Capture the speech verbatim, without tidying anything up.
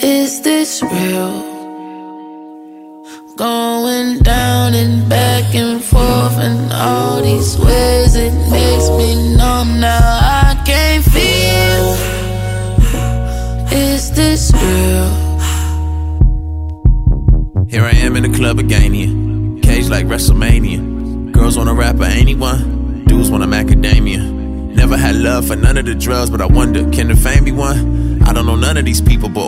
Is this real? Going down and back and forth in all these ways, it makes me numb now. I can't feel. Is this real? Here I am in the club again here, cage like WrestleMania. Girls wanna rap or anyone, dudes want a macadamia. Never had love for none of the drugs, but I wonder, can the fame be one? I don't know none of these people, but